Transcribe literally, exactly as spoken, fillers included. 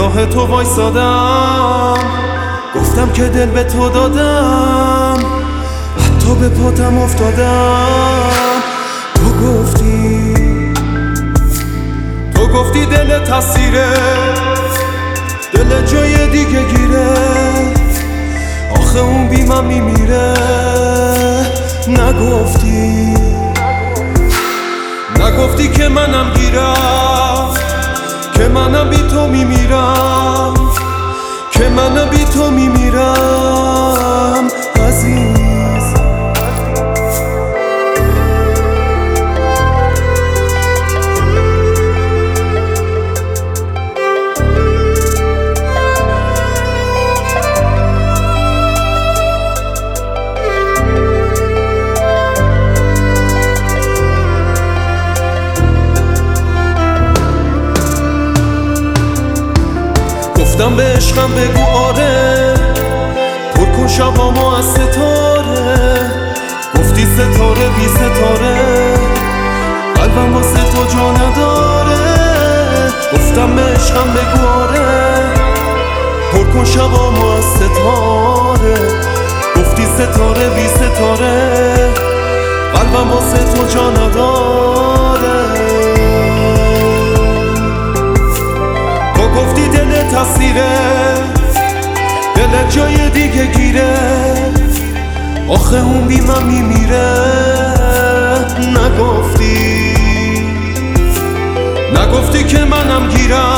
راه تو وایسادم، گفتم که دل به تو دادم، حتی به پاتم افتادم. تو گفتی تو گفتی دل تسیره، دل جای دیگه گیره، آخه اون بی من میمیره. نگفتی نگفتی که منم گیرم، که منم بی تو میمیرم، که منم بی تو میمیرم عزیز. گفتم به عشقم بگو آره، پر کن شبامو از ستاره. گفتی ستاره بی ستاره، قلبم واسه تو جا نداره. گفتم به عشقم بگو آره، پر کن شبامو از ستاره. گفتی ستاره بی ستاره، قلبم واسه تو جا نداره. گفتی دل تسیره، دل جای دیگه گیره، آخه اون بی من میمیره. نگفتی نگفتی که منم گیرم،